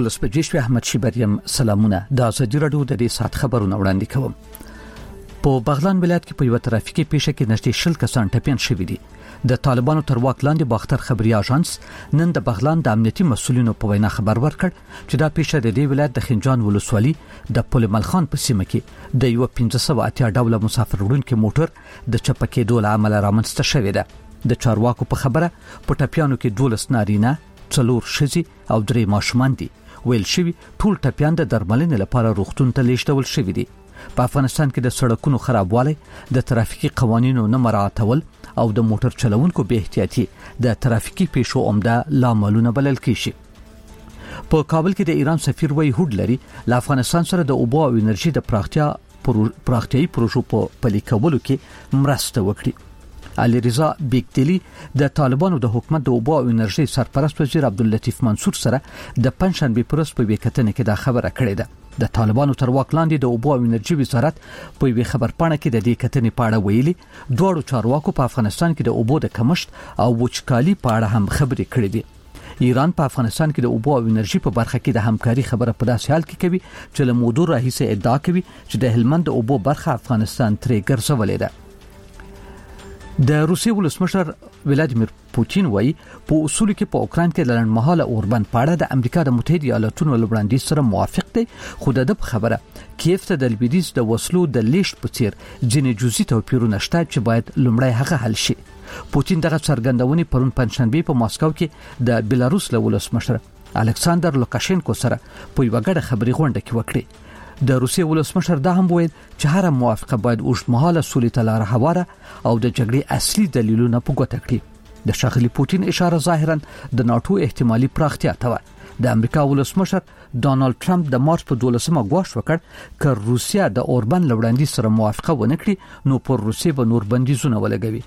12 بجې شوې. احمد شیبریم سلامونه. د ازادي رادیو د دې سات خبرونه وړاندې کوم. په بغلان ولایت کې په یو ترافیکي پیښه کې نږدې 20 کسان ټپیان شوي دي. د طالبانو تر واک لاندې باختر خبري اژانس نن د بغلان د امنیتي مسولینو په وینا خبر ورکړ چې دا پیښه د دې ولایت د خنجان ولسوالي د پل ملخان په سیمه کې د یو 1580 ډوله مسافر وړونکي موټر د چپکېدو له امله رامنځته شوې ده. د چارواکو په خبره په ټپیانو کې 12 نارینه، 4 ښځې او 3 ماشومان دي. ویل شوی ټول ټپیان د درملنې لپاره روغتون ته لیږدول شوي دي. په افغانستان کې د سړکونو خرابوالی، د ترافیکي قوانینو نه مراعاتول او د موټر چلوونکو بې احتیاطي د ترافیکي پیښو عمده لاملونه بلل کیږي. په کابل کې د ایران سفیر وی هوډ لري له افغانستان سره د اوبو او انرژي د پراختیايي پروژو په پلي کولو کې مرسته وکړي. علي رضا بیگتلی د طالبانو د حکومت د اوبو او انرژي سرپرست وزیر عبداللطیف منصور سره د پنځشنبه پرست په وکټنه کې دا خبره کړې ده. د طالبانو تر واک لاندې د اوبو او انرژي وزارت په وی خبرپاڼه کې د دې کتنې په اړه ویلي دوه چارواکو په افغانستان کې د اوبو د کمښت او وچکالي په اړه هم خبرې کړې دي. ایران په افغانستان کې د اوبو او انرژي په برخه کې د همکاري خبره په داسې حال کې کوي چې له موضوع راهیسه ادعا کوي چې د هلمند د اوبو برخه افغانستان ترې ګرځولې ده. د روسیې ولسمشر ولادیمیر پوتین وایي په اصول کې په اوکران کې د لنډمهاله اوربند پاړه د امریکا د متحده ایالاتونو له وړاندیز سره موافق دی، خو د خبره کیف ته د لویدیځ د وسلو د لیشت په څیر ځینې جزئي توپیرونه شته چې باید لومړی هغه حل شي. پوتین دغه څرګندونې پرون پنځشنبه په ماسکو کې د بلاروس له ولسمشر الکساندر لوکاشینکو سره په یو غړ خبري غونډه کې وکړه. د روسیې ولسمشر دا هم ویل چې هر موافقه باید اوږدمهاله سولې ته لار هواره او د جګړې اصلي دلیلونه په ګوته کړي. د شاغلي پوتین اشاره ظاهرا د ناتو احتمالي پراختیا ته و. د امریکا ولسمشر ډانلډ ټرمپ د مارچ په 12مه غواړ وکړ چې روسیا د اوربند لوړاندې سره موافقه ونه کړي نو پر روسیې به نور بندیزونه ولګوي.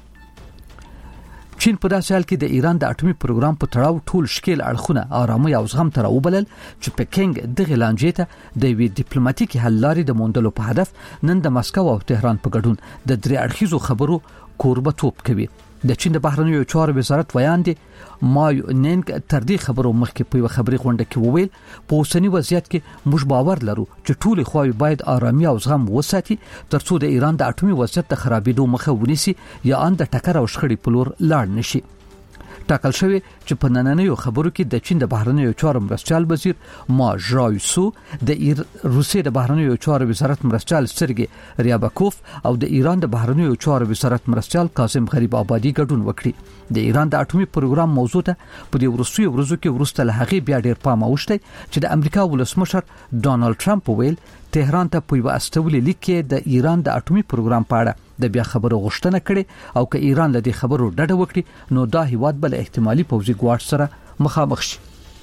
چین په داسې حال کې د ایران د اټومي پروګرام په تړاو ټول شکیل اړخونه آرامي او زغم تر وبلل چې پکینګ د غلانجې ته د وی ډیپلوماټیکي حل لارې د موندلو په هدف نن د مسکو او تهران په ګډون د درې اړخیزو خبرو کوربتوب کوي. د چین د بهرنیو چارو وزارت ویاندې مایو نینګ تر دې خبرو مخکې په یو خبري غونډه کې وویل په اوسنی وضعیت کې موږ باور لرو چې ټول خواوې باید آرامي او زغم وساتي ترڅو د ایران د اټومي وضعیت د خرابېدو مخه ونیسي یا ان د ټکر او شخړې په لور لاړ نشي. ټاکل شوی چې په نننیو خبرو کې د چین د بهرنیو چارو مرستيال وزیر ما ژایسو د روسیې د بهرنیو چارو وزارت مرستيال سرګي ریابکوف او د ایران د بهرنیو چارو وزارت مرستيال کاظم غریب آبادی ګډون وکړي. د ایران د اټومي پروګرام موضوع ته په دې وروستیو ورځو کې ورسته له هغه بیا ډیر پام اوښتی چې د امریکا ولسمشر ډانلډ ټرمپ ویل تهران ته په یو استولې لیک کې د ایران د اټومي پروګرام په اړه د بیا خبرو غوښتنه کړي او که ایران له دې خبرو ډډه وکړي نو دا هیواد بل احتمالي پوځي ګواښ سره مخامخ شي.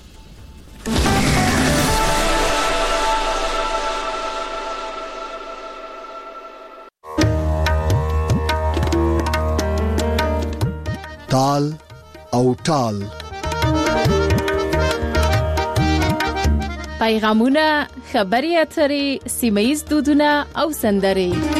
تال او ټال پیغامونه، خبري اترې، سیمه‌ییز دودونه او سندرې.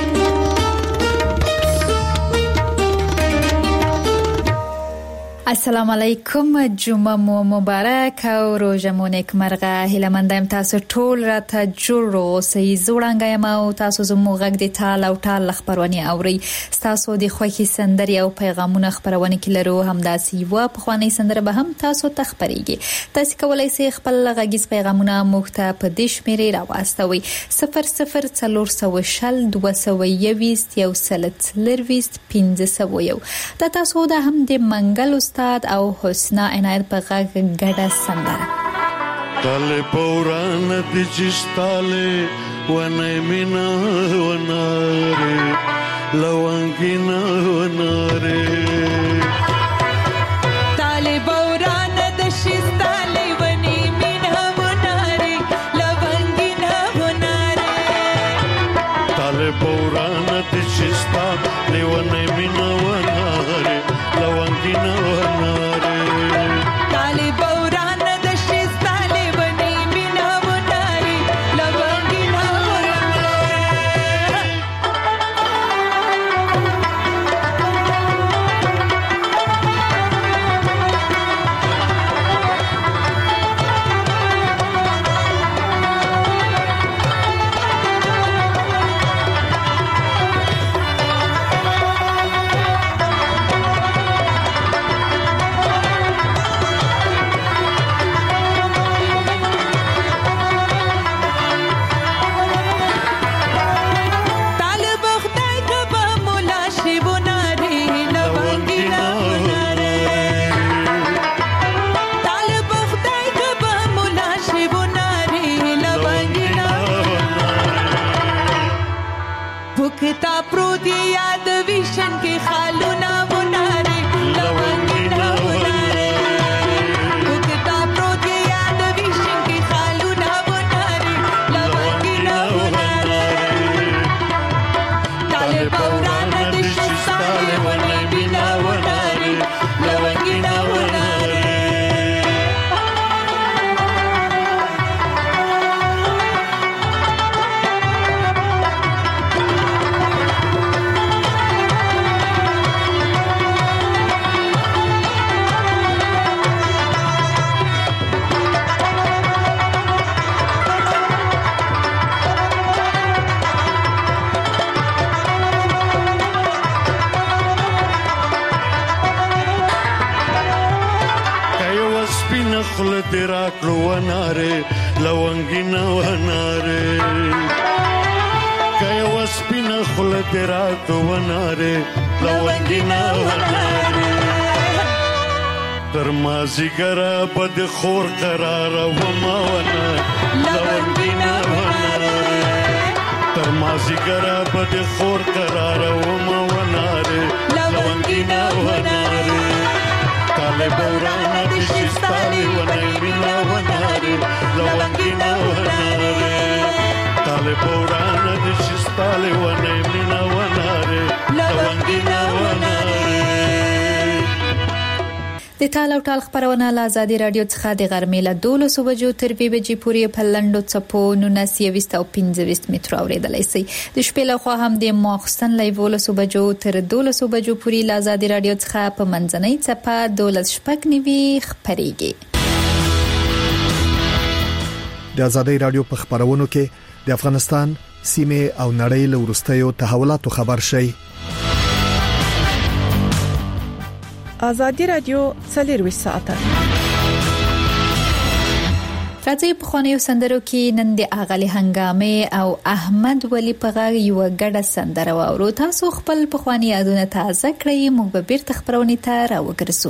السلام علیکم، جمعه مو مبارک او روزه مو نیکمرغه. هیله مندم تاسو ټول راته جوړ اوسئ. زوړنګ یم او تاسو زموږ غږ د تال او ټال خبرونه اوري. تاسو د خوښي سندرې او پیغامونه خبرونه کې لرو، همداسې یو په خواني سندره به هم تاسو ته خبريږي. تاسو کولای شئ خپل غږیز پیغامونه موږ ته په دې شمیرې راوستوي: 00420 221 130 1501. دا تاسو د هم د منګل استاد او حسنا عنایت په غږ ګډه سندره. تاله پوران د جستاله ونه مینا وناره لوانګینا وناره تاله پوران د شستاله ونه مینا وناره لوانګینا وناره تاله پوران د شستاله ونه مینا وناره لوانګینا وناره تاله پوران د شستاله ونه مینا وناره لوانګینا وناره پروت یاد ویشن کې خالونه وناره لونګینا وناره وکتا پروت یاد ویشن کې خالونه وناره لونګینا وناره طالب اوران د شستاله ونې بنا وناره لونګینا وناره خل دراکلو وناره لونګینا وناره کای وسپین خل دراکلو وناره لونګینا وناره تر مازیګرا بد خور قرار و ما ونه لونګینا وناره تر مازیګرا بد خور قرار و ما وناره لونګینا وناره طالب اوران د شستاله ونې بنا وناره لونګینا وناره طالب اوران د شستاله ونې بنا وناره لونګینا وناره د ټال او ټال خبرونه له آزادي رادیو څخه د غرمې له 12 بجو تر 2 بجې پورې په لندو چپو 1925 متر اوریدلای شئ د شپې له خوا هم د ماخستن له 12 بجو تر 12 بجو پورې له آزادي رادیو څخه په منځنۍ چپه 12:09 خبريږي د آزادي رادیو په خبرونو کې د افغانستان سیمه او نړۍ له ورستیو تحولاتو خبر شي آزادی رادیو 24 ساعته راځي په خونیو سندرو کې نن د اغلی هنګامه او احمد ولی په غږ یو ګډه سندره واورو تاسو خپل په خونی یادونه تازه کړئ موږ به بیرته خبرونه ته راوګرځو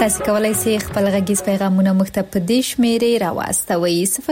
تاسو کولای شئ خپل غږیز پیغامونه مکتب په دې شمیرې راوستوئ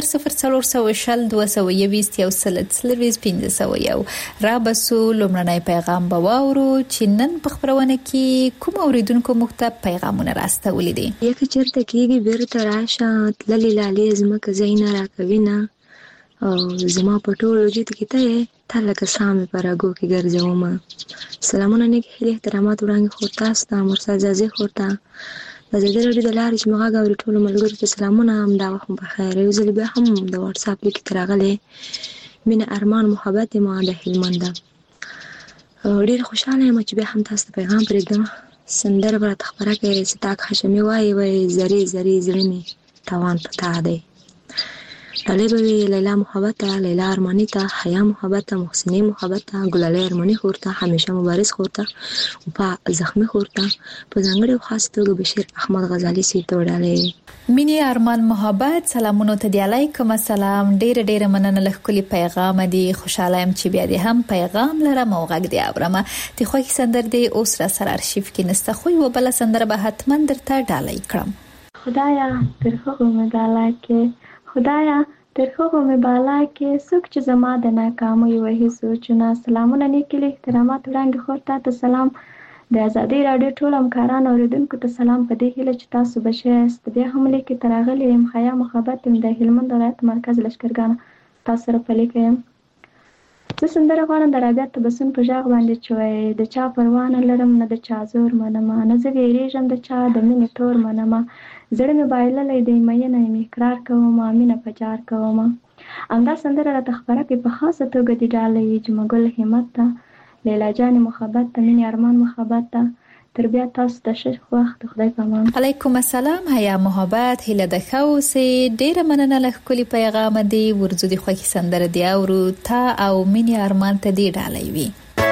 00420211501 را بسو لومړنی پیغام بواورو چې نن په خبرونه کې کوم اوریدونکو مکتب پیغامونه راستولي دي. یک چرته کېږي بیرته راشه تللی لالي زمکه زینا راکوینه او زما په ټول وجود کې ته لکه سامي پراګو کې ګرځوم. سلامونه نیک هیله احترامات وړاندې خورتا ستا مرسا زازي خورتا د زړه لري د لارې چې مغا غوړي ټول ملګرو ته سلامونه هم دا وخت په خیر یو ځل بیا هم د واتس اپ لیک ترغله مینه ارمان محبت ما د هلمند ډیر خوشاله یم چې بیا هم تاسو پیغام پرېږدم. سندره برات خبره کوي چې تاک هاشمي وای زری زړه توان پتا دی. طالبوي لیلا محبت لیلا ارمانیتا حیا محبت محسنی محبت ګلالي ارمانی خورتا همیشه مبارز خورتا او په زخمی خورتا په ځانګړي خاص توګه بشیر احمد غزالی سي توړاله مینی ارمان محبت سلامونه ته دی علیکم السلام ډیر مننه لکلی پیغام دی خوشاله يم چې بیا دې هم پیغام لرم او غږ دی اورم ته خو کی سندر دی اوس را سره ارشیف کې نسته خو یو بل سندر به حتما درته ډالۍ کړم. خدایا تر هغه مداله کې خدایا تر هغه مبالا کې څوک چې زما د ناکامۍ وهي سوچونه. سلامونه نیکلی احترامات وړاندې خورته ته سلام د ازادي رادیو ټول همکاران اوریدونکو ته سلام په دې هیله چې تاسو بشئ بیا هم لیکي ترغلي يم حیا محبت د هلمند ولایت مرکز لشکرګان تاسو سره پلي کوم. زه سندره غواړم د رابعه تبسم په ژغ باندې چوي د چا پروانه لرم نه د چا زور منم نه زه ویریږم د چا د مینې تور منم زړه مې بایللې دی مې نه اقرار کوم امینه پجار کوم. امدا سندره را تخبره کې په خاصه توګه دی ډالې جمګل همت لیلا جان محبت مینې ارمان محبت تربیه تاسو د ښه وخت خدای پامان. علیکم السلام حیا محبت هله د خوسه ډیر مننه لکلی پیغام دی ورزو دی خوکی سندره دی او تا او مینې ارمان ته دی ډالې وی.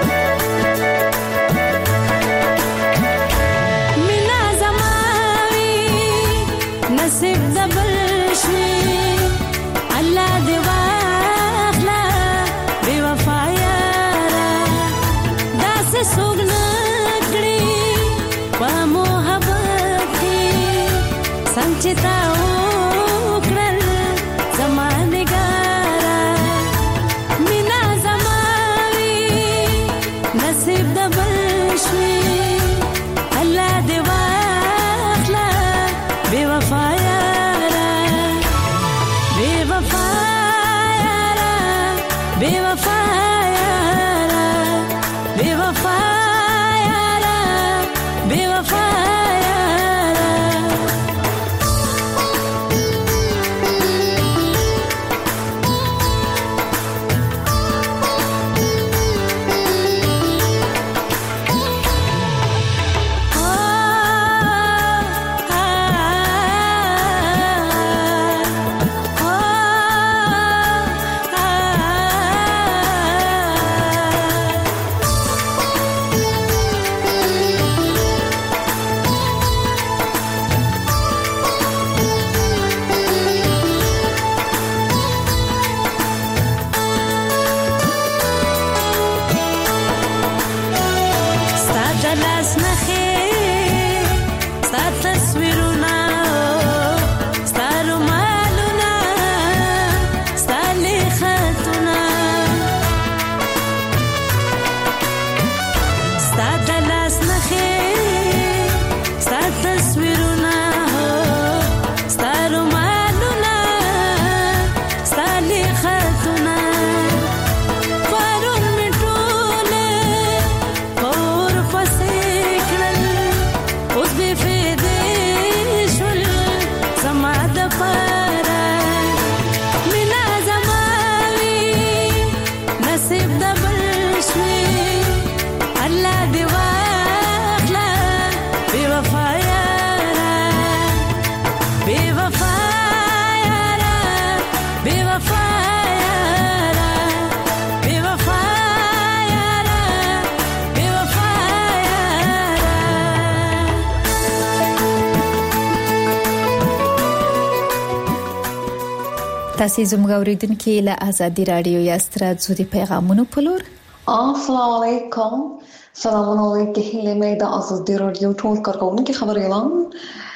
تاسو زموږ اوریدونکو له ازادي رادیو یاسترا زودي پیغامونه پلور. السلام علیکم. سلامونه علیکم هله مې د ازادي رادیو ټول کارکونکو خبرې اعلان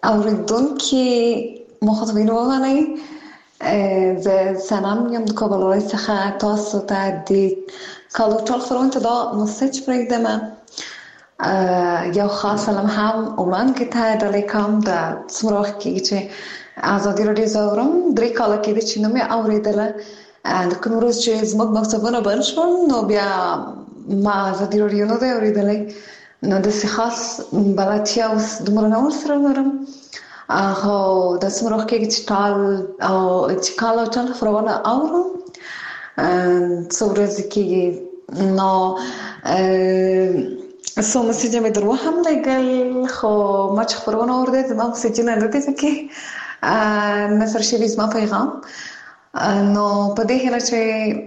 اوریدونکو مخاطبین وغنی زه سلام یم د کابل څخه تاسو ته د کالوټل فرونت دا مسج پرېږدم. یو خاص سلام هم وړاندې ته ډالۍ کوم د څومره وخت کېږي چې ازادي راډیو زه اورم 3 کاله کېږي چې نه مې اورېدله. د کوم ورځ چې زموږ مکتبونه بند شول نو بیا ما ازادي راډیو نه دی اورېدلی، نو داسې خاص بلدتیا اوس دومره نه ورسره لرم. خو د څومره وخت کېږي چې کالوټل فرونه اورم، څو ورځې کېږي. نو څو مسیجه مې در وهم لګل، خو ما چې خپرونه اورېده زما مسیجونه نه دي پکې نثر شوي زما پیغام. نو په دې هیله چې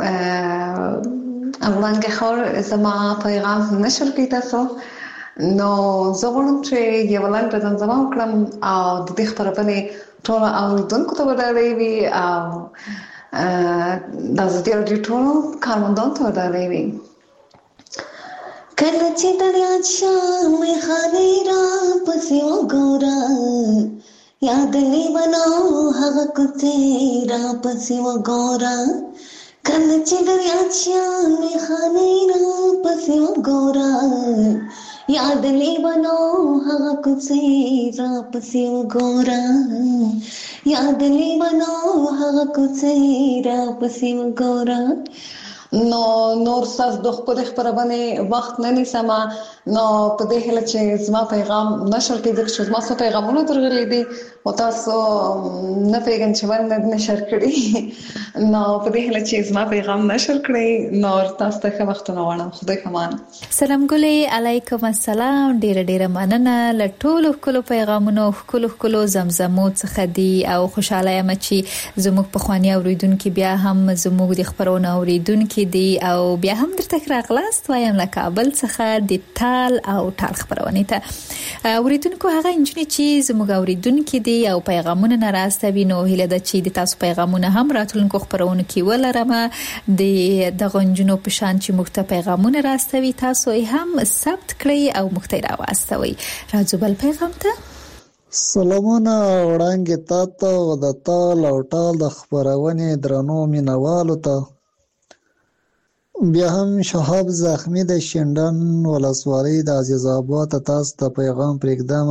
وړاندې خور زما پیغام نشر کړي تاسو، نو زه غواړم چې یو لنډه زمزمه وکړم او د دې خپرونې ټولو اورېدونکو ته به ډالۍ وي او د ازادي راډیو ټولو کارمندانو ته به ډالۍ وي. کله چې دریاد شامې خانې را پسې وګوره، یاد لیونو هغه کوڅې را پسې وګوره. کله چې دریاد شامې خانې را پسې وګوره، یاد لیونو هغه کوڅې را پسې وګوره. یاد لیونو هغه کوڅې را پسې وګوره. نو نور ساس د خپل خبرونه وخت نه نیسم، نو په دې هله چې زما پیغام نشر کېږي چې زما څو پیغامونه درغلي دي او تاسو نه پیغام چې ورنه نشر کړی، نو په دې هله چې زما پیغام نشر کړی نو تاسو ته ښه وختونه غواړم. خدای پامان. سلام ګلې، علیکم السلام. ډیره مننه له ټولو خپل پیغامونو خپل زمزمو څخه دي او خوشاله یم چې زموږ په خواني اوریدونکو بیا هم زموږ د خبرونه اوریدونکو دي او بیا هم درته راغلاست وایم له کابل څخه د تال او ټال خبرونه ته اوریدونکو هغه انجنې چې زموږ اوریدونکو دي او پیغامونه ناراستوي. نو هیله ده چې د تاسو پیغامونه هم راتلونکو خبرونه کې ولرم د غنجونو په شان چې مخته پیغامونه راستوي تاسو هم ثبت کړئ او مخته راوستوي. راځو بل پیغام ته. سلامونه وړاندې تاسو د تال او ټال د خبرونه درنو مینوالو ته. بیا هم شهاب زخمی د شندن ولسوالۍ د عزیز آباد تاسو ته پیغام پرېږدم.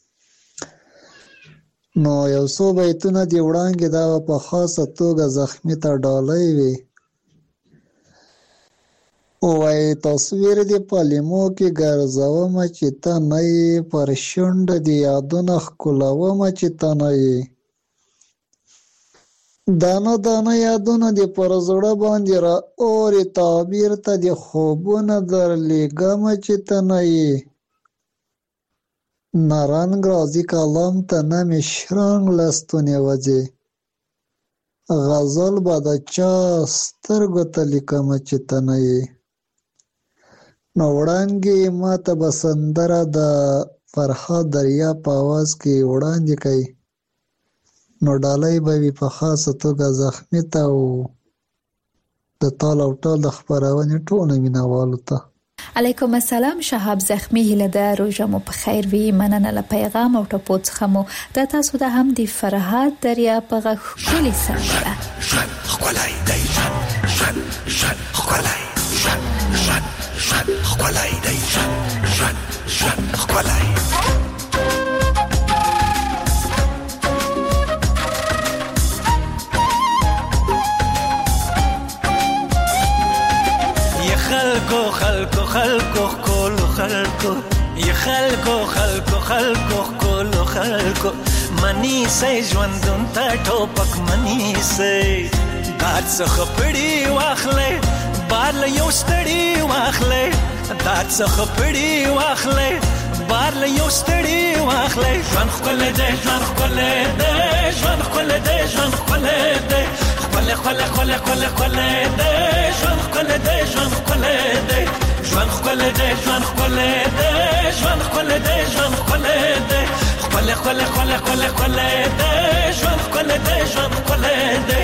نو یو څو بیتونه دی وړاندې دا په خاصه توګه زخمی ته ډالۍ وي. وای تصویر دی په لیمو کې ګرځوم چې ته نه یې، پر شونډه دی یادونه ښکلوم چې ته نه یې. دانه دانه یادونه دی پر زړه باندې را اورې، تعبیر ته دی خوبونه درلیږم چې ته نه یې. نه رنګ راځي کلام ته نه مې شرنګ له ستونې وځي، غزل به د چا سترګو ته لیکم چې ته نه یې. نو وړاندې ما ته به سندره د فرهاد دریا په آواز کې وړاندې کوي. نو ډالۍ به وي په خاصه توګه زخمی ته او د تال او ټال د خبرونې ټولو مینوالو ته. علیکم السلام. شهاب زخمی، هیله ده روژه مو په خیر وي. مننه له پیغام او ټپو څخه مو د تاسو د هم د فرهاد دریا په غږ ښکلې سندره ښکلی دی ښکلی ښکلی دی ښکلی. خلکو خلکو خلکو ی خلکو خلکو منی سي ژوندون ته ټوپک منی سي دات څخه پړی واخلې بار له یو ستړی واخلې دات څخه پړی واخلې بار له یو ستړی واخلې. ژوند خپل دې ژوند خپل دې ژوند خپل دې ژوند خپل دې خپل دې ژوند خپل دې ژوند خپل دې ژوند خپل دې ژوند خپل دې ژوند خپل دې ژوند خپل دې خپل دې ژوند خپل دې ژوند خپل دې.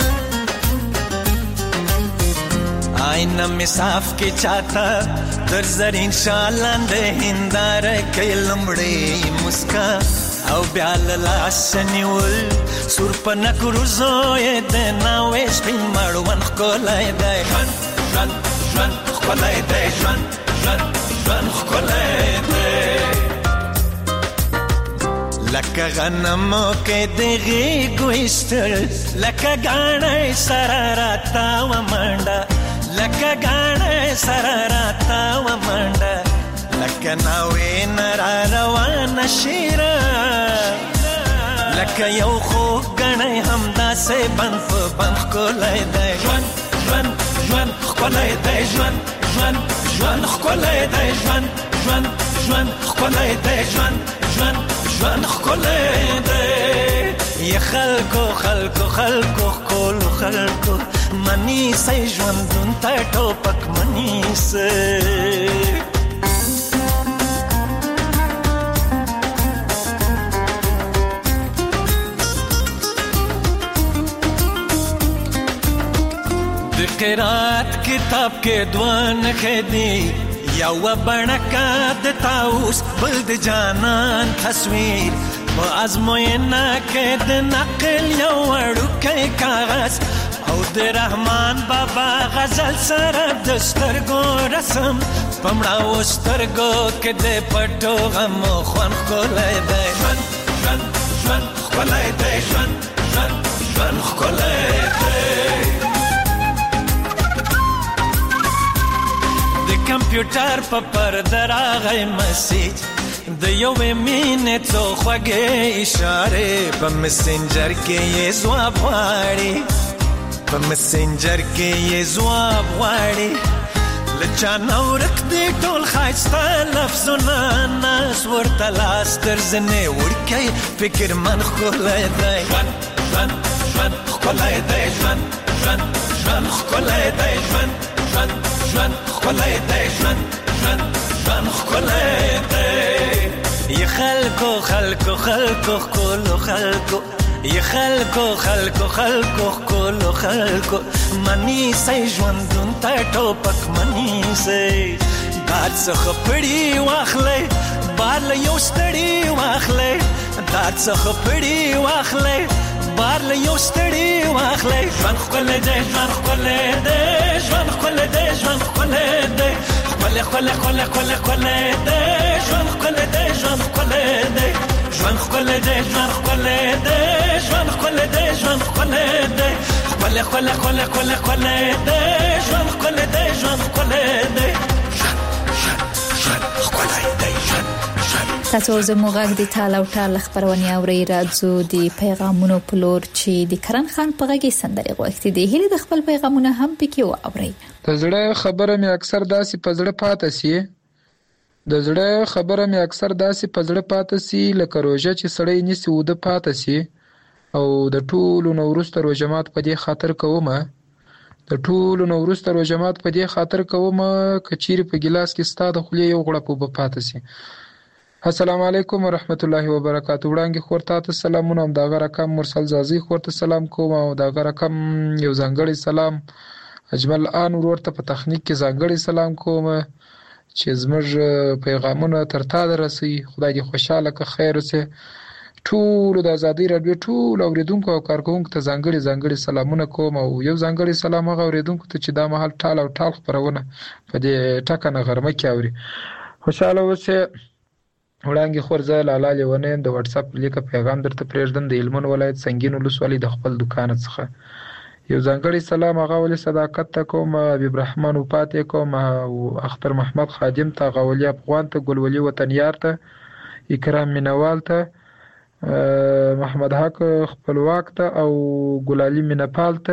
آئینه می صاف کی چاہتا در زرین شالان دے ہندار کئی لمڑی مسکا او بیا لاس نیول سور په نکرو زوی د ناوې سپین مړوند ښکلی دی ژوند ژوند ژوند ښکلی دی ژوند ژوند ژوند ښکلی دی لکه غنمو کې د غېږو ایستل لکه ګاڼی سره راتاوه منډه لکه ګاڼی سره راتاوه منډه لکه ناوې نه را روانه شیره لکه یو خوږ ګڼی همداسې بند په بند ښکلی دی ژوند ژوند ژوند ښکلی دی ژوند ژوند ژوند ښکلی دی ژوند ژوند ژوند ښکلی دی ژوند ژوند ژوند ښکلی دی یې خلکو خلکو خلکو ښکلو خلکو منیسئ ژوندون ته ټوپک منیسئ د قرات کتاب کې دوه نښې دي یوه بڼکه د طاووس بل د جانان تصویر په ازموینه کې د نقل یو وړوکی کاغذ او د رحمان بابا غزل سره د سترګو رسم په مړاوو سترګو کې د پټو غمو خوند ښکلی دی ژوند ژوند ژوند ښکلی دی ژوند ژوند ژوند ښکلی دی کمپیوټر په پرده راغی مسیج د یوې مینې څو خوږې اشارې په مسنجر کې یې ځواب غواړي په مسنجر کې یې ځواب غواړي له چا نه ورک دي ټول ښایسته لفظونه ناس ورته لاس تر زنې وړکی فکرمن ښکلی دی ژوند ژوند ژوند ښکلی دی ژوند ژوند ژوند ښکلی دی ژوند ژوند ژوند ښکلی دی ژوند ژوند ژوند ښکلی دی یې خلکو خلکو خلکو ښکلو خلکو یې خلکو خلکو خلکو ښکلو خلکو منیسئ ژوندون ته ټوپک منیسئ باد څخه پړي واخلئ بار له یو ستړي واخلئ داد څخه پړي واخلئ بار له یو ستړي واخلئ ژوند ښکلی دی ژوند ښکلی دی ژوند ښکلی دی ژوند ښکلی دی ښکلی ښکلی ښکلی ښکلی ښکلی دی ژوند ښکلی دی ژوند ښکلی دی ژوند ښکلی دی ژوند ښکلی دی ژوند ښکلی دی ژوند ښکلی دی ښکلی ښکلی ښکلی ښکلی ښکلی دی ژوند ښکلی دی ژوند ښکلی دی ژوند ښکلی دی ژوند تاسو زموږ غږ د ټال او ټال خبرونه اوري راځو د پیغامونو په لور چې د کرن خان په غږی سندري غوښتي دي هله د خپل پیغامونه هم پکې واوري د زړه خبره مې اکثر داسې په زړه پاتې سي د زړه خبره مې اکثر داسې په زړه پاتې سي لکه روژه چې سړی نسی وده پاتې سي او د ټولو نو وروسته روژه مات په دې خاطر کومه د ټولو نو وروسته روژه مات په دې خاطر کومه کچيري په ګلاس کې ستاده خولې یو غړپ وب پاتې سي السلام علیکم ورحمت الله وبرکاتہ وړاندې خورته ته سلامونه هم دا رقم مرسل زازي خورته سلام کوم او دا رقم یو ځانګړی سلام اجمل ان ورته په تخنیک کې ځانګړی سلام کوم چې زموږ پیغامونه تر تا درسي خدای دې خوشاله که خیر وسه ټول د ازادي رادیو ټول اوریدونکو او کارکونکو ته ځانګړي سلامونه کوم او یو ځانګړي سلام هغه اوریدونکو ته چې دا مهال ټال او ټال خبرونه په دې ټکنه غرمه کې اوري خوشاله وسه وړاندې خورزه لاله لیونه د واتس اپ لیکه پیغام درته پرېږدم د علمون ولایت سنگین ولسوالۍ د خپل دکان څخه یو ځانګړي سلام هغه ولې صداقت ته کوم حبیب رحمان او پاتې کوم او اختر محمد خادم ته غولي افغان ته ګلولي وطنیار ته اکرام مینوال ته محمد حق خپلواک ته او ګلالي مینپال ته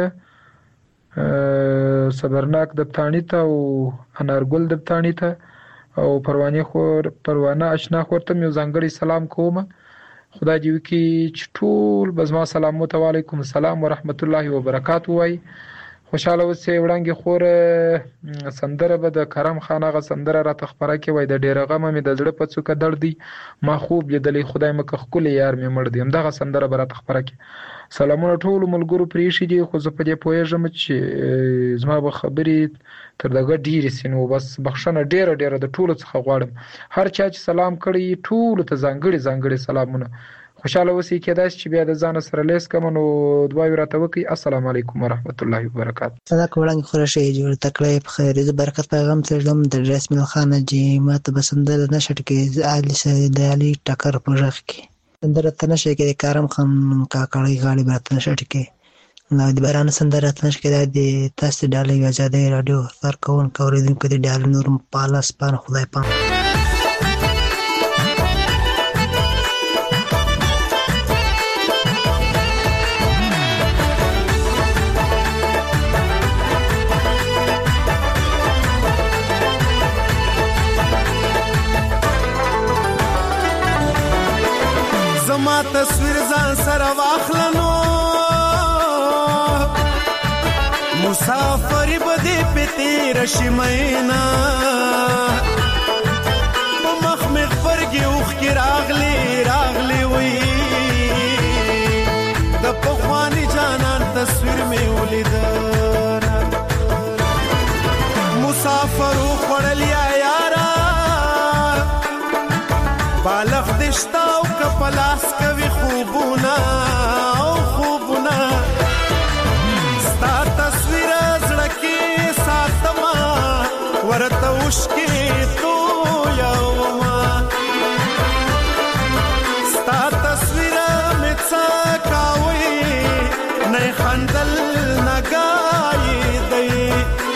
صبرناک دبتانی ته او انارګل دبتانی ته او پروانه آشنا خورته یو ځانګړي سلام کوم خدای دې وکي چې ټول بزما سلام علیکم السلام ورحمت الله وبرکاتہ وای خوشاله اوسئ وړاندې خور سندره به د کرم خان غ سندره را تخبره کې وای د ډیره غم مې د زړه په څوکه دردي ما خوب لیدلې خدای مکه خپل یار مې مړ دي همدغه سندره به را تخبره کې سلامونه ټول ملګرو پریشي دي خو زه په دې پوهیږم چې زما به خبرې تر دغه ډیره سينو بس بخښنه ډیره د ټولو څخه غواړم هر چا چې سلام کړی ټول ته ځانګړي سلامونه خوشاله اوسئ. کېدای شي چې بیا د ځان سره لیس کوم نو دعاوې راته وکړئ. السلام علیکم ورحمت الله وبرکاته. صدق وړاندې خورشي جوړ تکړه په خیر د برکت پیغام ترلم د رسمي خان جی ماته بسندل نشټ کې علي سید علي ټکر پروژه کې اندر تنشه کې کارم خان کاکړی غاړي برات نشټ کې نو د باران سندره تنش کې د تاسو ډالۍ آزادۍ رادیو کارکون کوریدونکو د ډال نور پالاس پان خدای پام. زما تصویر ځان سره واخلنو مسافر بده پتی رشمینا په مخ مخ پرګي اوخ کی راغلی وی د پخوانی جانان تصویر می ولید مسافر خړلیا یارا بالغ دشتا او کپلاس کوي خوبونه ستا تصویر زړه کې ساتما ورته وشکې تو یوما ستا تصویر مې څه کاوي نه خندل نه گای دی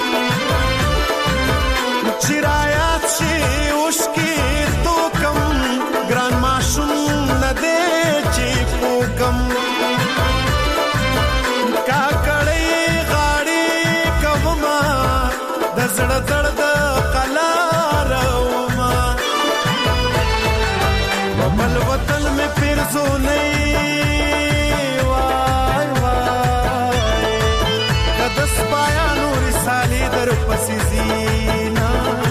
چرایات شي وشکې تو کم ګران ماشوم نه دی چې پوکم زړه درد قلار وما بل وطن میں پھر زو نہیں وای کدس پایا نور سالی در پسی زینا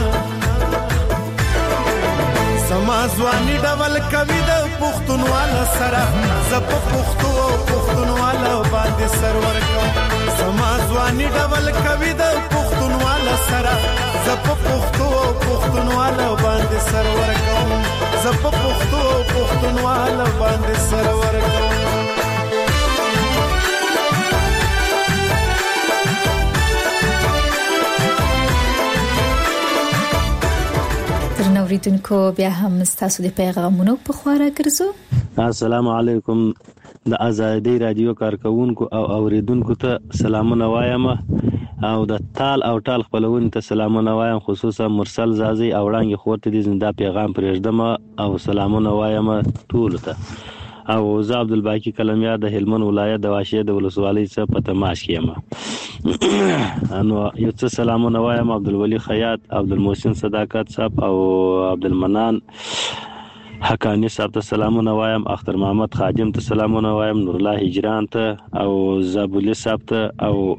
سمازوانی ډول کوي د پښتونوالا سره زپ پښتونوالا باندې سرور کوم سمازوانی ډول کوي د پښتونوالا سره زپ پښتونوالا باندې سرور کوم زپ پښتونوالا باندې سرور کوم. اوریدونکو بیا هم تاسو د پیغامونو په خواره ګرځو. السلام علیکم د آزادۍ رادیو کارکونکو او اوریدونکو ته سلامونه وایم او د تال او ټال خپلونکو ته سلامونه وایم خصوصا مرسل زازي او وړاندې خورته دي زنده پیغام پرېږدم او سلامونه وایم ټول ته او زه عبدالباقی کلمیا د هلمند ولایت د واشه د ولسوالۍ څخه په تماس کېم انو یو څه سلامونه وایم عبدالولی خیاط عبدالمحسن صداقت صاحب او عبدالمنان حقانی صاحب ته سلامونه وایم اختر محمد خادم ته سلامونه وایم نور الله هجران ته او زابولی صاحب ته او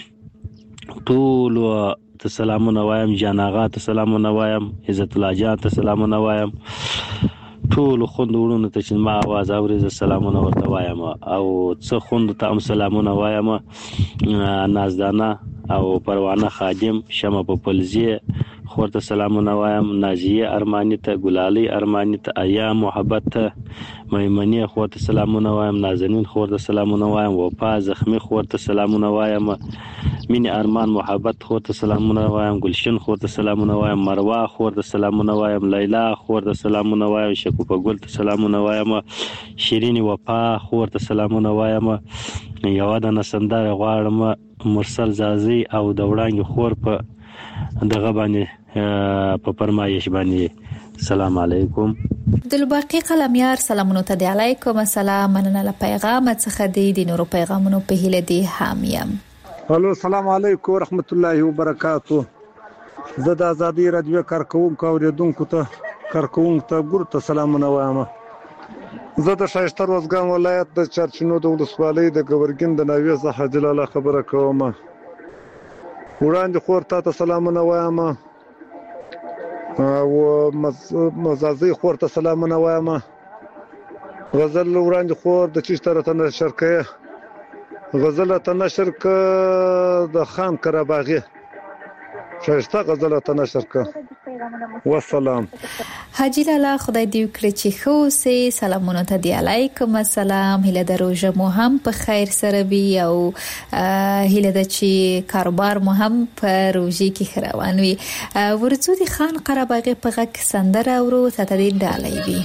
ټول ته سلامونه وایم جان آغا ته سلامونه وایم عزت الله جان ته سلامونه وایم ټول خوندونو ته چې ما आवाज اوري سلامونه ورته وایم او څه خوند ته هم سلامونه وایم نازدانه او پروانه خادم شمه په پلزیه خورته سلامونه وایم نازیه ارمانی ته ګلالی ارمانی ته ایا محبت ته میمنی خورته سلامونه وایم نازنین خورته سلامونه وایم وفا زخمی خورته سلامونه وایم مینی ارمان محبت خورته سلامونه وایم گلشن خورته سلامونه وایم مروه خورته سلامونه وایم لیلا خورته سلامونه وایم شکوفه ګل ته سلامونه وایم شیرین وفا خورته سلامونه وایم یو د نسندار غواړم مرسل زازي او د وړاندې خور په دغه باندې په فرمایش باندې سلام علیکم. عبدالباقی قلمیار سلامونو ته دی علیکم السلام مننه له پیغام څخه دی نورو پیغامونو په هیله دی حامیم. الو السلام علیکم ورحمت الله وبرکاتو. زه د آزادۍ رادیو کارکونکو اوریدونکو ته ګورته سلامونه وایم. زه د شایسته روزګان ولایت د چرچینو د ولسوالۍ د ګورګین د ناوې څخه جلاله خبره کوم. وړاندې خور ته سلامونه وایم او مزازي خور ته سلامونه وایم. غزل وړاندې خور د چشتره ته نشر کړه غزل ته نشر کړه د خان کرباغي شایسته غزل ته نشر کړه والسلام. حاجی لالا خدای دې وکړي چې خو سي سلامونه ته دی علیکم السلام. هله د روزه مو هم په خیر سره وي او هله د چې کاروبار مو هم په روزي کې روان وي. ورڅو دي خان قرباغه په غک سندره ورو ته دې ډالۍ وي.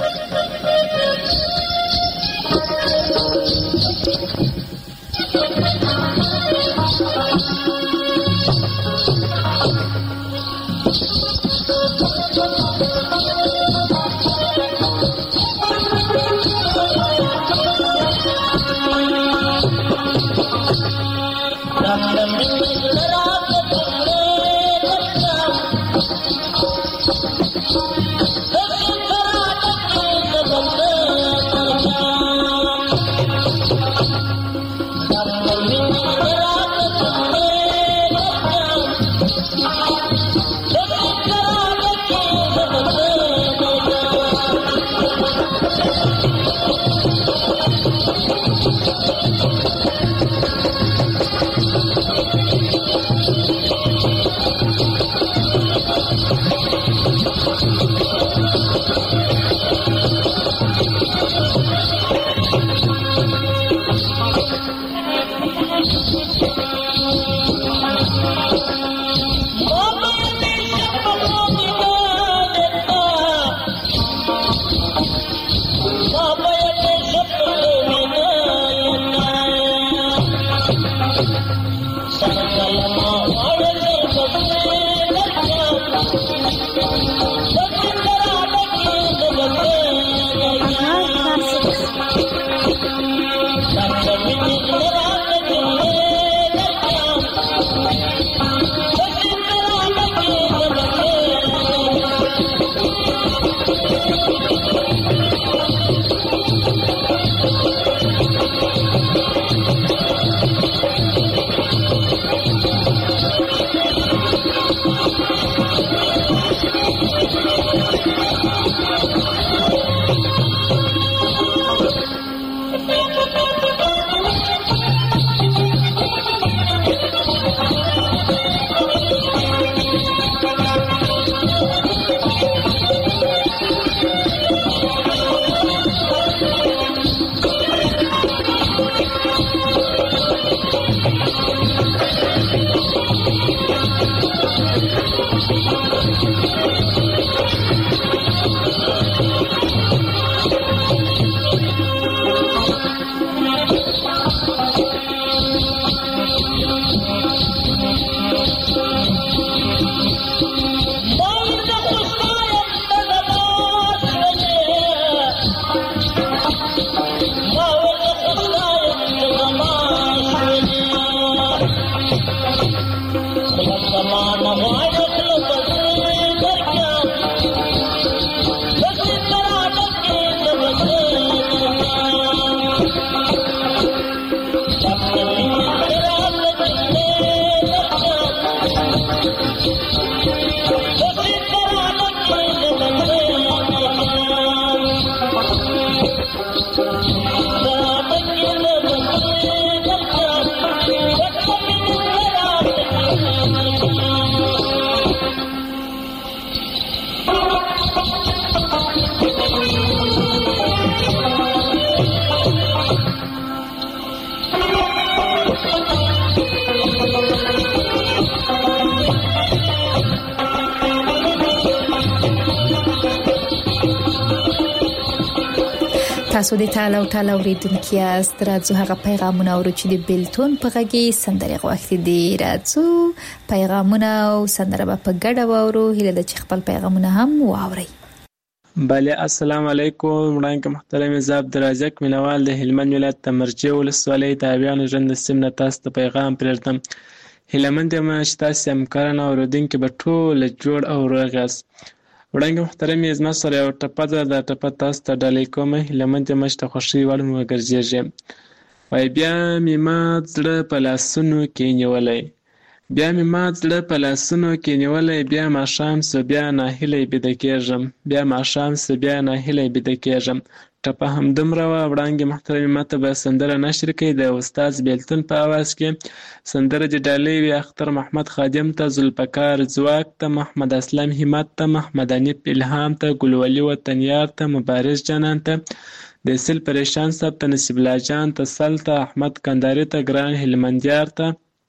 تاسو د تعالی او تعالی اوریدونکو یاست. راځو هغه پیغامونه اورو چې د بلتون په غږی سندره غوښتي دي. راځو پیغامونه او سندره په ګډه واورو. هله د خپل پیغامونه هم واوري. بله السلام علیکم. وړاندې محترم زاب درازک مینوال د هلمند ولایت تمرچه ولسوالۍ تابعیان ژوند سیمه تاسو ته پیغام پرېږدم. هلمند ما شتاسي همکاران اوریدونکو به ټول جوړ او روغ یاست. وړاندې محترم زما سره یو ټپه ده. دا ټپه تاسو ته ډالۍ کوم. هلمند ما شته خوښي وړ مو ګرځېږي. وای بیا مې ما زړه په لاسونو کې نیولای بیا مې مات زړه په لاسونو کې نیولی، بیا ماښام سو بیا ناهیلی بیده کېږم، بیا ماښام سو بیا ناهیلی بیده کېږم. ټپه همدومره وه. وړانګې محترمې ماته به سندره نشر کوي د استاد بیلتون په اواز کې. سندره د ډالۍ وي اختر محمد خادم ته، ذوالفقار ځواک ته، محمد اسلم همت ته، محمد انیف الهام ته، ګلولي وطنیار ته، مبارز جانان ته، د سل پریشان صاحب ته، نصیب الله جان ته، سل ته، احمد کنداري ته، ګران هلمندیار ته،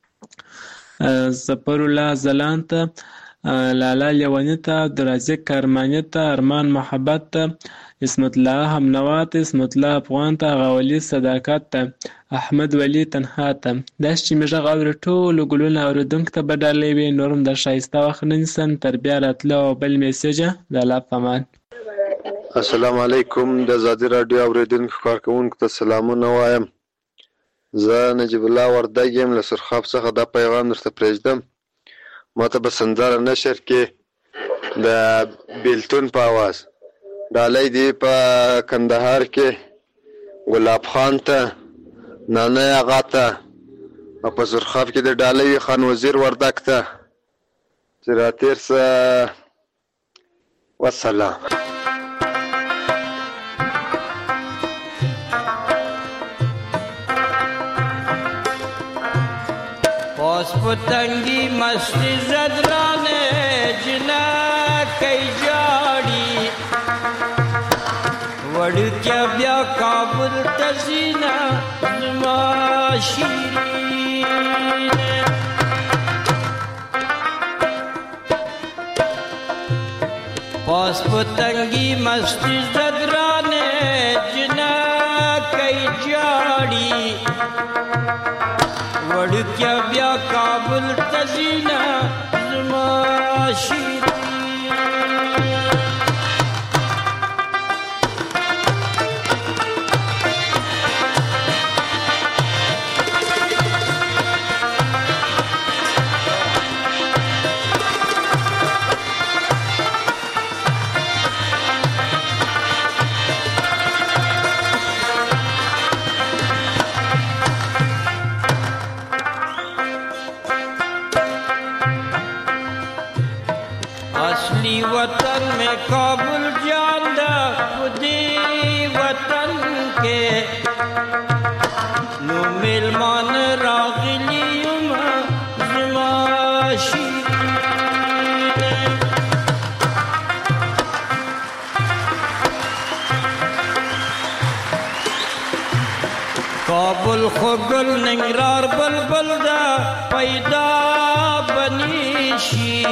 ظفر الله زلان ته، لالا لیونی ته، عبدالرزاق کارمانی ته، ارمان محبت ته، اسمت الله همنوا ته، اسمت الله افغان ته، غاولي صداقت ته، احمد ولی تنها ته. داسې چې مې غږ اوري ټولو ګلونه اورېدونکو ته به ډالۍ وي. نور هم د ښایسته وخت نه نیسم تر بیا راتلو او بل میسیجه د الله په امان. السلام علیکم. د ازادي راډیو اورېدونکو کارکوونکو ته سلامونه وایم. زه نجیب الله وردګ یم له سرخاب څخه. دا پیغام درته پرېږدم. ماته به سندره نشر کې د بیلتون په اواز. ډالۍ دی په کندهار کې ګلاب خان ته، نانی اغا ته، او په سرخاب کې د ډالۍ خان وزیر وردګ ته چې راتېر سه. والسلام. پاس پتنگی مستی زدرانه جنا کئی جاڑی وڑکیا بیا کابل تزینا زما شیرین. پاس پتنگی مستی زدرانه جنا کئی جاڑی وڑکیا بیا کابل تزینا زما شیرین. اصلی وطن میں کابل جاندہ خودی وطن کے نو ملمان راغلیم زما شیرین. کابل خوگل ننگرار بلبل دا پیدا بنیشی،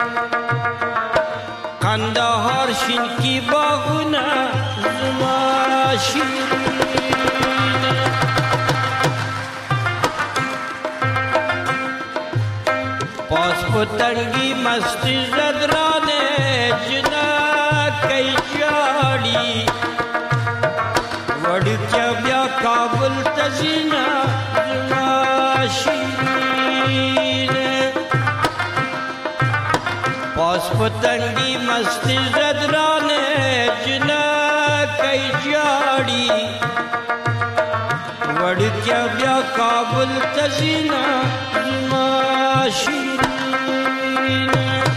کندهار شین کی باغونه زما شیرین. پاس پتنگی مستی زدرانه جنا کئی جاڑی وڑکیا بیا کابل تزینا زما شیرین. پاس پتنگی مستی زدرانے جنا کئی جاڑی وڑکیا بیا کابل تزینا زما شیرین.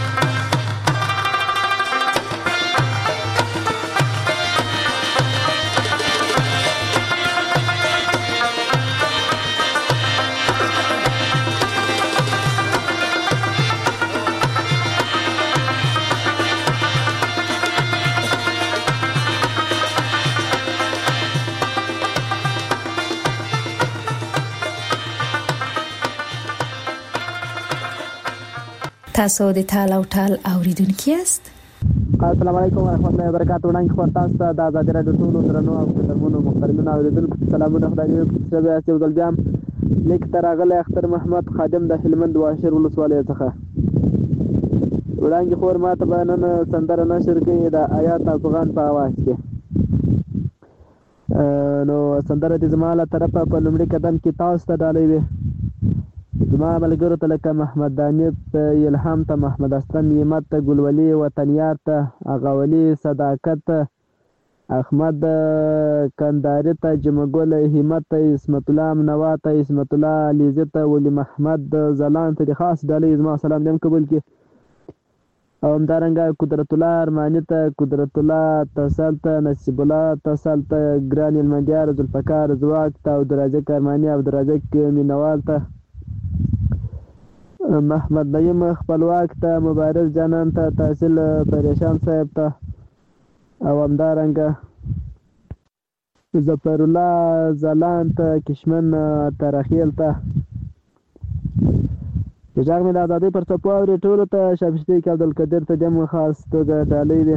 تاسو د ټال او ټال اوریدونکو یاست. السلام علیکم ورحمۃ اللہ وبرکاتہ. وړاندې خبر تاسو ته د آزادي راډیو ټولو درنو او محترمو محترمینو اوریدونکو سلامونه. خدای دې سبا یو ځل بیا لیک تر غلې اختر محمد خادم د هلمند واشر ولسوالۍ څخه. وړاندې خبر ماته بیان سندره نشر کوي د آیات افغان په اواز کې. نو سندره د زماله طرفه په لومړي قدم کې تاسو ته ډالۍ وي. زما ملګرو ته لکه محمد دانیب الهام ته، محمد اسلم همت ته، ګلولي وطنیار ته، غاولي صداقت ته، احمد کندهاري ته، جمعګل همت ته، اسمت الله منوا ته، اسمت الله علیزي ته، ولی محمد ځلان ته د خاص ډالۍ زما سلام دیم قبول کړي. او همدارنګه قدرت الله ارماني ته، قدرت الله تسل ته، نصیب الله تسل ته، ګران المندیار ذوالفقار زواک ته، عبدالرزاق ارماني، عبدالرزاق مینوال ته، محمد نعیم خپلواک ته، مبارز جانان ته، تحصیل پریشان صاحب ته، او همدارنګه ظفر الله ځلان ته، کشمن ترخیل ته. د غږ مې د ازادۍ پر څپو اوري ټولو ته، شابستی کې عبدالقدیر ته دیم خاص توګه ډالۍ دی.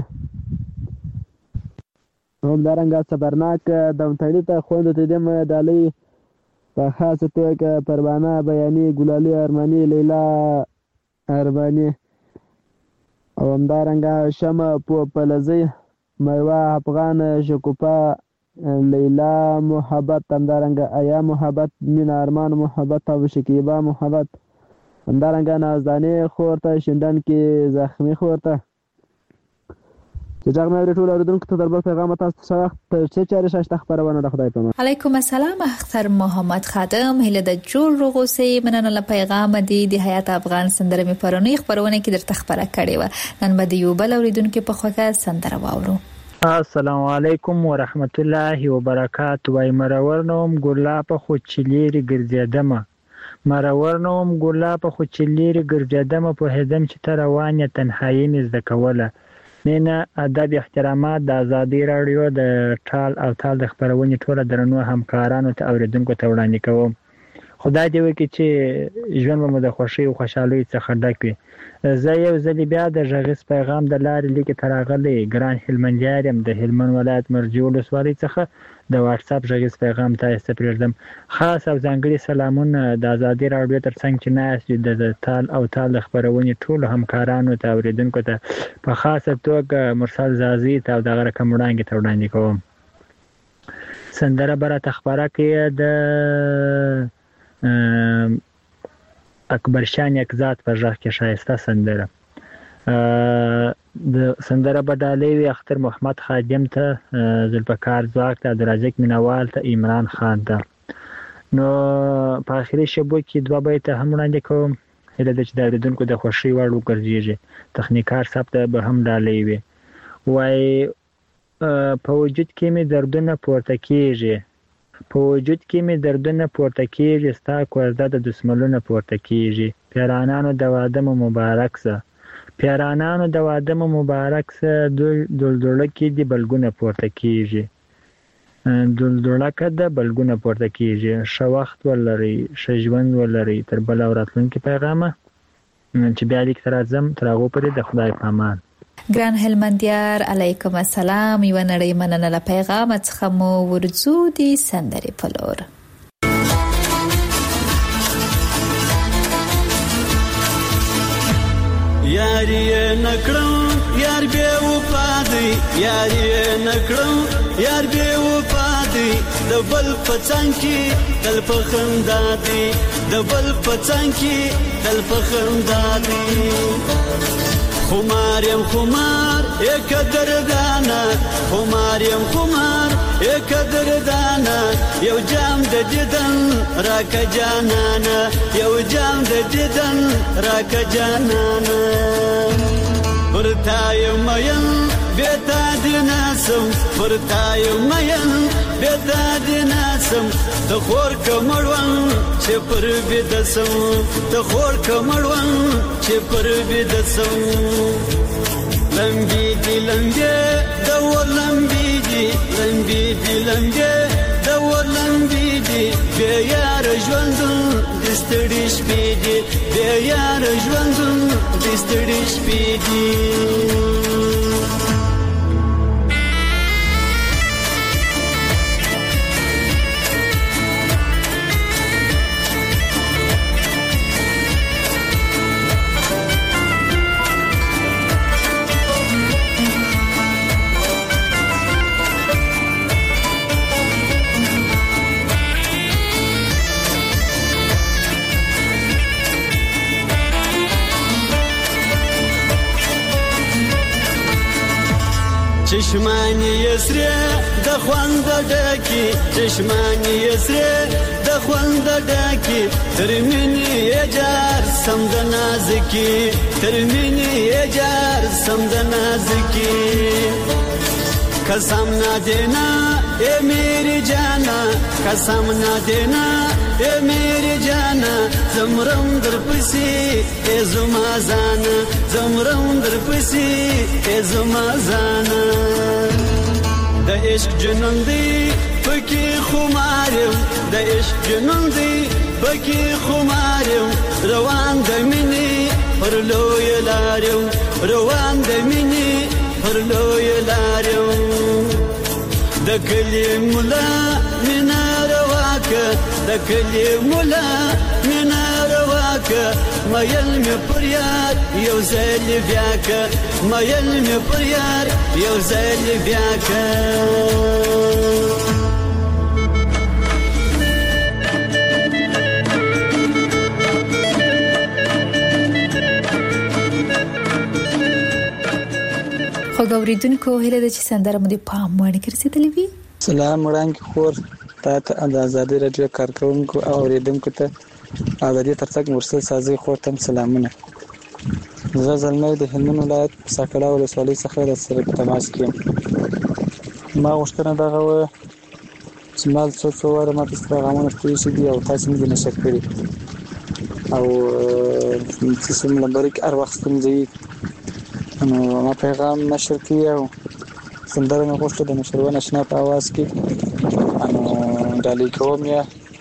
همدارنګه صبرناک دمتڼي ته، خویندو ته دیم ډالۍ په خاصه توګه، پروانه بیاني، ګلالي ارماني، لیلا ارماني، او همدارنګه شمع پلزۍ، میوه افغان، شکوفه، لیلا محبت، همدارنګه ایا محبت، مینا ارمان محبت، او شکیبه محبت، همدارنګه نازدانې خور ته، شندن کې زخمي خور ته. چې غږ مې اوري ټولو اورېدونکو ته در بل پیغام تاسو څه وخت څه چارې شته خپرونه د خدای په امان. علیکم السلام. اختر محمد خادم هله د جوړ روغوسي مننه له پیغام دی د حیات افغان سندره می پرونی خبرونه کې درته خبره کړې و. نن به د یو بل اورېدونکو په خوښه سندره واورو. السلام علیکم ورحمت الله وبرکاته. وای مرورنوم ګلا په خو چلیری ګرځیدم، مرورنوم ګلا په خو چلیری ګرځیدم، په هدم چې تر روانه تنهایی مې زده کوله. مینه ادب احترامات د ازادي رادیو د ټال او تال د خبرونې ټوله درنو همکارانو ته اوریدونکو ته وړاندې کوم. خدای دې وکړي چې ژوند مو د خوښۍ او خوشحالۍ څخه ډک وي. زه یو ځل بیا د غږیز پیغام د لارې لیک تراغلي ګران هلمندیار يم د هلمند ولایت مرجو ولسوالۍ څخه د واتس اپ غږیز پیغام تاسو ته پرېږدم. خاص او ځانګړي سلامونه د ازادي رادیو ترڅنګ چې ناست د تال او تال خبرونې ټول همکارانو ته اوریدونکو ته په خاصه توګه مرسل زازي ته او دغه رقم وړاندې ته وړاندې کوم. سندره برات خبره کې د اکبر شان یکزات پر ژغ کې شایسته سندره د سندره بدالې وی اختر محمد خادم ته، ذوالفقار زواک ته، عبدالرزاق مینوال ته، عمران خان ته. نو په اخري شبو کې دوه بیت هم وړاندې کوم هله د چې د اوریدونکو د خوښۍ وړ وګرځيږي. تخنیکار صاحب ته به هم ډالۍ وي. وای په وجود کې می دردونه پورته کیږي، په وجود کې می دردونه پورته کیږي، ستا کوزده د دسملونه پورته کیږي. پیرانانو د واده مبارک سه، پیرانانو د واده مبارک سه، دلدلکې د بلګونه پورته کیږي، دلدلکه د بلګونه پورته کیږي. ښه وخت ولري، ښه ژوند ولري. تر بل راتلونکي پیغامه چې بیا لیک تر اعظم تر هغه پرې د خدای په امان. ګران هلمندیار علیکم السلام. یو نړۍ مننه له پیغام څخه مو ورځو دي سندرې په لور. یاری نکړم یار به وفا دی، یاری نکړم یار به وفا دی، د بل پڅنګ کې تل په خندا دی، د بل پڅنګ کې تل په خندا دی. خمار یم خمار یک دردانا، خمار یم خمار یک دردانا، یو جام د دیدن راکه جانانا، یو جام د دیدن راکه جانانا. ورتای مین بیتا دیناسم، ورتای مین بیتا دیناسم، تخور کمړون چې پر بدسم، تخور کمړون چې پر بدسم. لمبي دي لمبي دو لمبي دي، لمبي دي لمبي دو لمبي دي، بیا یار ژوندون د ستړي شپې دي، بیا یار ژوندون د ستړي شپې دي. چشمانی یسره د خوند ډکی چشمانی یسره د خوند ډکی ترمنی اجار سم د نازکی ترمنی اجار سم د نازکی قسم نہ دینا اے میری جانا قسم نہ دینا اے میری جانا زمرم در پسی اے زما زانا زمرم در پسی اے زما زانا د عشق جنون دی پکی خمارم د عشق جنون دی پکی خمارم روان د منی پر لوی لارم روان د منی پر لوی لارم د کلی مولا مینا رواکه د کلی مولا مینا رواکه مایل می پر یار یو ځل بیاکه مایل می پر یار یو ځل بیاکه خو اوریدونکو هیله ده چې سندره مو د پام وړ کړسېدلې وي. سلام وړاندې خور ته د آزادۍ راډیو کارکونکو او اوریدونکو ته آزادۍ ترڅنګ مرسل سازي خور ته سلامونه. زه زلمی د هلمند ولایت ساکړه ولسوالۍ څخه د سره تماس کوم. ما غوښتنه دغه و چې مال څو واره ما په پیغامونه پېښې دي او تاسو موږ نشئ کړی او چې سم لمبرک هر وخت ستونزې نو ما پیغام نشر کړی او سندره مې غوښته د نشروان آشنا په आवाज کې انو ډالۍ کوم یا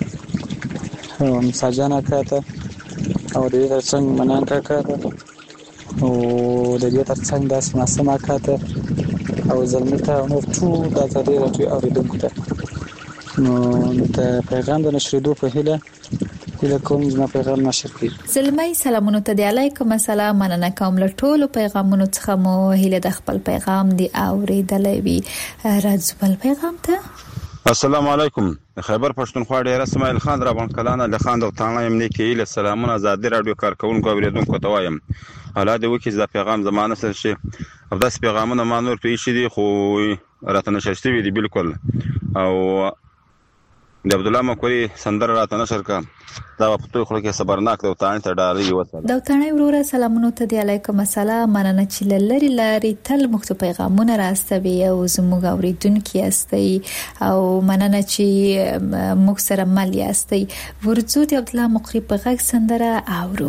ساجانا کاته او د دې ترڅنګ منان کاته او د دې ترڅنګ داس ناسما کاته او زلمته نور ټول د آزادۍ راډیو اوریدونکو ته نو د پیغام د نشریدو په هیله کوم زما پیغام نشر کړي. زلمی سلامونه ته دی علیکم السلام مننه کوم له ټولو پیغامونو څخه مو هیله د خپل پیغام دی اوریدلې وي راځو بل پیغام ته. السلام علیکم خیبر پښتونخوا ډیر اسماعیل خان را باندې کلانه له خان د تانه يم نه کېله سلامونه آزادۍ راډیو کارکونکو اوریدونکو ته وایم اولاد وکي دا پیغام زمانه سره شي او داس پیغامونه ما نور پیښې دي خو راته نشستې دي بالکل او د عبد الله مکوری سندره راته نشر کا دا په توګه خلک صبرناک او تانه ته ډالۍ وسه دا تانه وروره سلامونه ته دی علیکم السلام مننه چې لری لاري تل مختو پیغامونه راستوي او زموږ اوریدونکو یاستئ او مننه چې موږ سره مل یاستئ ورځو د عبد الله مکوری په غږ سندره اورو.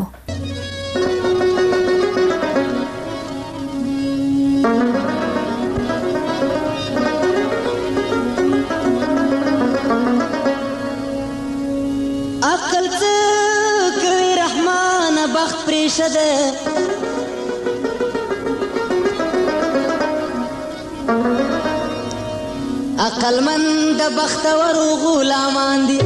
پریشده عقل من د بختور غلامان دي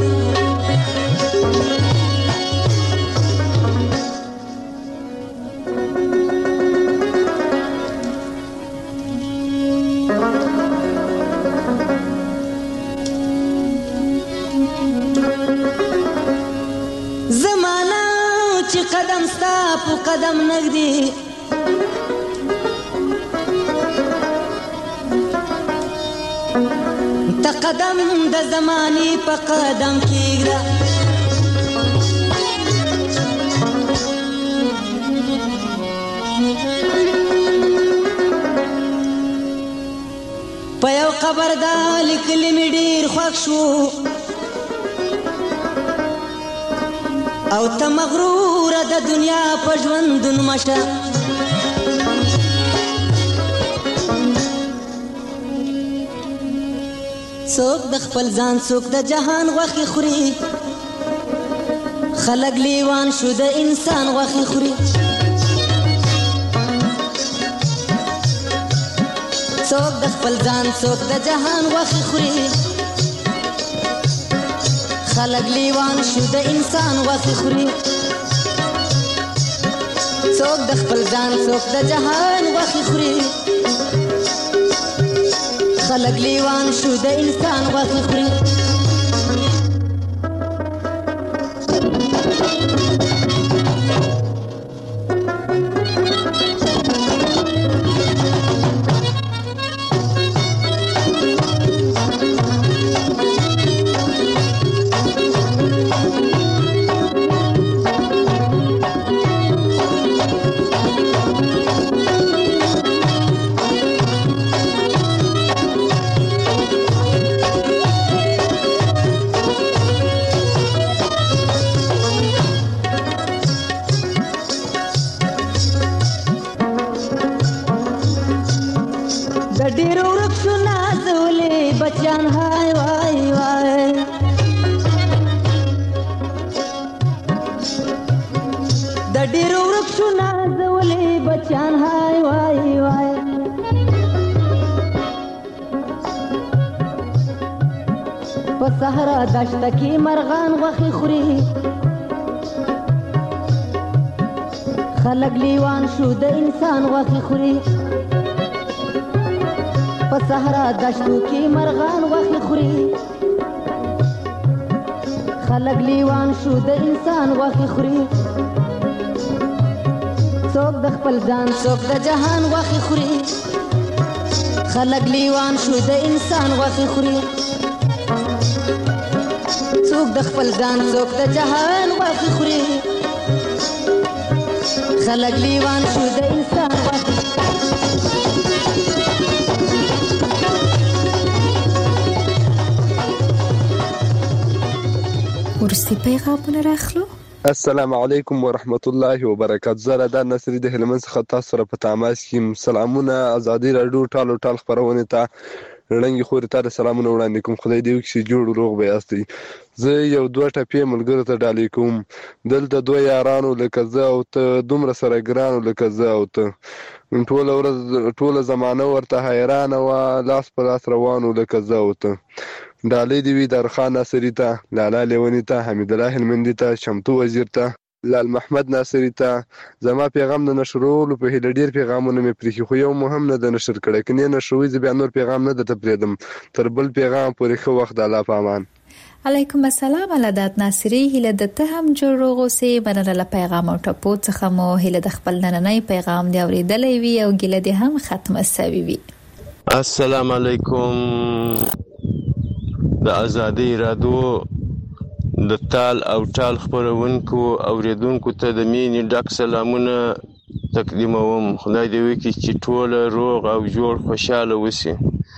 قدم ستا په قدم نږدې ته قدم د زمانې په قدم کېږده په یو قبر دا لیکلي مې ډېر خوښ شو او ته مغرور د دنیا په ژوندون مشه څوک د خپل ځان څوک د جهان غوښې خوري خلک لیوان شو د انسان غوښې خوري څوک د خپل ځان څوک د جهان غوښې خوري خلق لیوان شو د انسان غوښې خوري څوک د خپل ځان څوک د جهان غوښې خوري خلق لیوان شو د انسان غوښې خوري د ډیرو ورک شو نازولې بچیان هاي وای وای د ډیرو ورک شو نازولې بچیان هاي وای وای په صحرا دشت کې مرغان غوښې خوري خلک لیوان شو د انسان غوښې خوري په صحرا دشتو کې مرغان غوښې خوري خلک لیوان شو د انسان غوښې خوري څوک د خپل ځان څوک د جهان غوښې خوري خلک لیوان شو د انسان غوښې خوري څوک د خپل ځان څوک د جهان غوښې خوري خلک لیوان شو د انسان غوښې ورستی پیغامونه راخلو. السلام علیکم ورحمت الله وبرکاته. زه رادار نصري د هلمند څخه تاسو سره په تماس کې سلامونه. ازادي راډیو ټال خپرونې ته رنګي خوري ته سلامونه وړاندې کوم. خدای دې وکړي چې جوړ روغ به یاستئ. زه یو دوه ټپې ملګرو ته ډالۍ کوم. دلته دوه یارانو لکه زه او ته دومره سره ګرانو لکه زه او ته ټوله ورځ ټوله زمانه ورته حیرانه وه لاس په لاس روانو لکه زه او ته. ډالۍ دې وي درخان ناصري ته لالا لیوني ته حمید الله هلمندي ته شمتو وزیر ته لال محمد ناصري ته. زما پیغام د نشرولو په هیله ډیر پیغامونه مې پرېښي خو یو مهم نه د نشر کړی که نه نشروي زه بیا نور پیغام نه درته پرېږدم. تر بل پیغام پورې ښه وخت. د الله په امان. علیکم السلام علادات ناصری. هیله د ته هم جوړ روغ اوسې. مننه له پیغام او ټپو څخه مو هیله د خپل نننۍ پیغام دی اورېدلی وي او ګیله دې هم ختمه سوي وي. السلام علیکم. د ازادي راډیو د تال او ټال خپرونکو اوریدونکو ته د مینې ډک سلامونه تقدیموم. خدای دې وکړي چې ټول روغ او جوړ خوشاله وسی.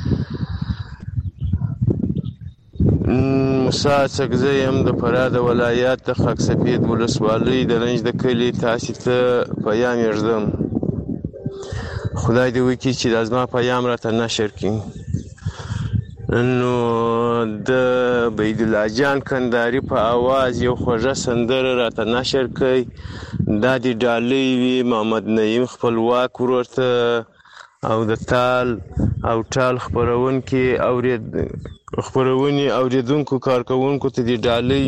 موسی سګزی هم د فراه ولایت د خاک سفید ولسوالۍ د رنج د کلي تاسو ته پیام یږدم. خدای دې وکړي چې د زما پیام راته نشر کړي. نو د بید الله جان کندهاري په आवाज یو خوږه سندره راته نشر کړي. دا د ډالۍ وي محمد نعیم خپلواک ورته او د تال او ټال خپرونې اوریدونکو کارکوونکو ته د ډالۍ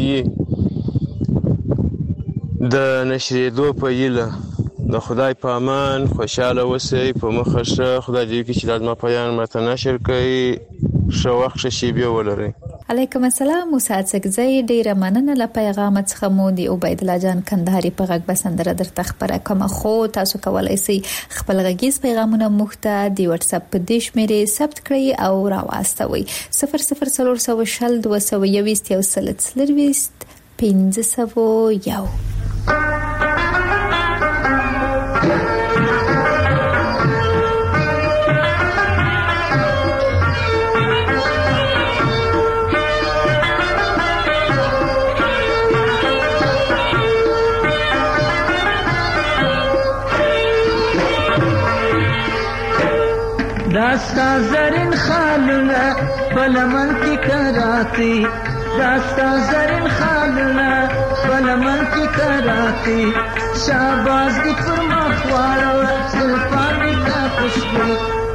د نشریدو په هیله. د خدای په امان خوشاله اوسئ په مخه ښه. خدای دې وکړي چې دا زما پیام راته نشر کړي. ښه وخت ښه شیبې ولرئ. علیکم السلام. موسی سګزی ډیره مننه له پیغام څخه مو د عبید الله جان کندهاري په غږ بسندره درته خبره کوم. خو تاسو کولای شئ خپل غږیز پیغامونه موږ ته د واتس اپ په دې شمیرې ثبت کړئ او راواستوئ 00402021 داستا زرین خالونه بلمن کی کراتی داستا زرین خالونه بلمن کی کراتی شاباز دی پر مخوارو زلفان دی تا خوشبو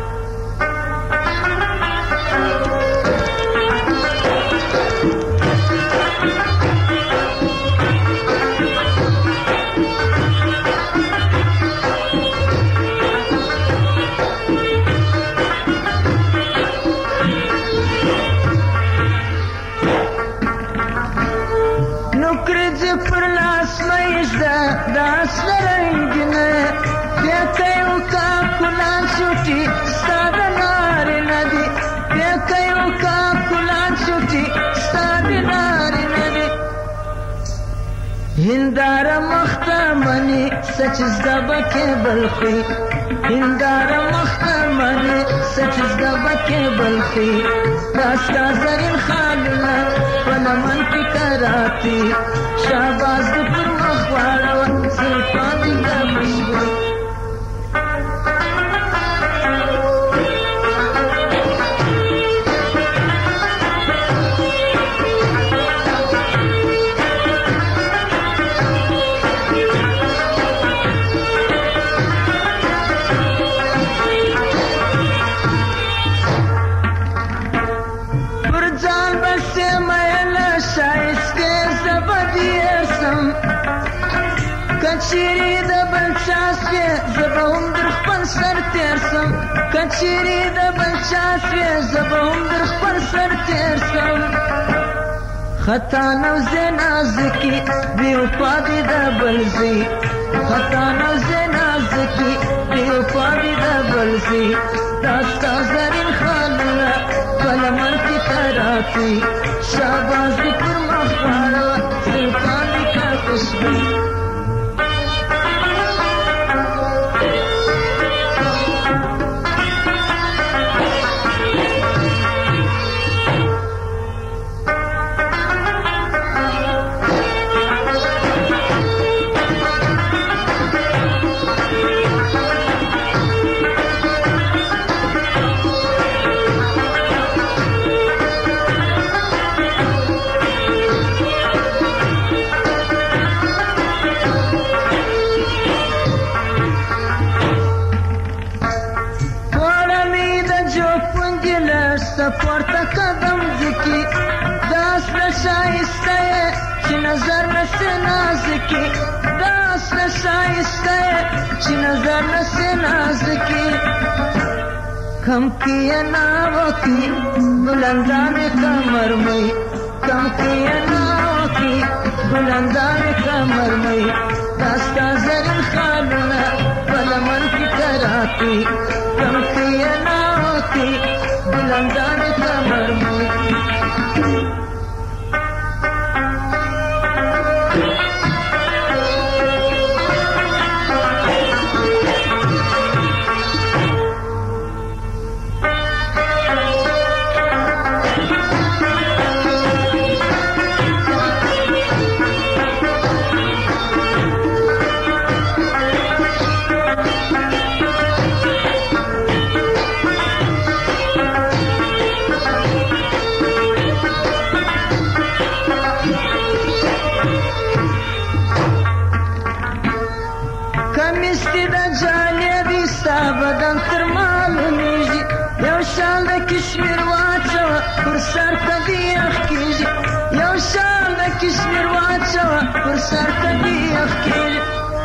داس رنگینه بیتیو کا کلان شوٹی ستاد ناری ندی بیتیو کا کلان شوٹی ستاد ناری ندی هندار مختمنی سچز دبکه بلخی هندار مختمنی سچز دبکه بلخی داستا زرین خالنا پنمن کی کراتی شاباز پر مخوارا سلطانی کا مشغول سم کچری د بچا سوې زبهم در خپل سر تیر سم خطا نو زنازکی بیو پادی د بلزی خطا نو زنازکی بیو پادی د بلزی داستا زرین خانه کلمن کی تراتی شاباز دی پر مخوانا سلطان دی کا کشبی پورته قدم ذکی داس نشایسته چې نظر نسه نازکی داس نشایسته چې نظر نسه نازکی کم کیا ناوکی بلندان کمر مئی کم کیا ناوکی بلندان کمر مئی داستا زرین خالونا بلمن کی کراتی کم کیا ناوکی بلندان کمر مئی بدن تر معلومیږي یو شال د کشمیر واچوه پر سر ته یخ کېږي یو شال د کشمیر واچوه پر سر ته یخ کېږي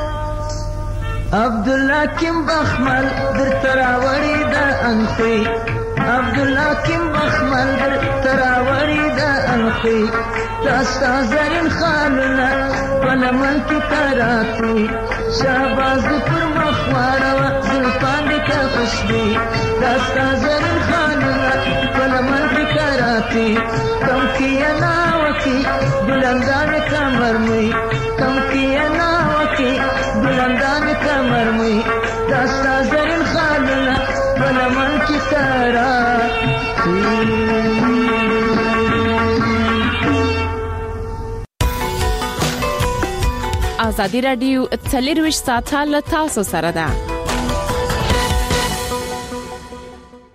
عبدالله کیم بخمل درته راوړي د انخوي عبدالله کیم بخمل درته راوړي د انخوي دا ستا زرین خالونه په لمن کې تراتوي شهباز دې پر مخ واړوه زلفان دې که خوشبوي دا ستا زرین خالونه په لمن کې تراتوي کم کیه ناوکي بلندان کمر موي کم کیه ناوکي بلندان کمر موي دا ستا زرین خالونه په لمن کې تراتوي. ازادي راډیو 24 ساعته له تاسو سره ده.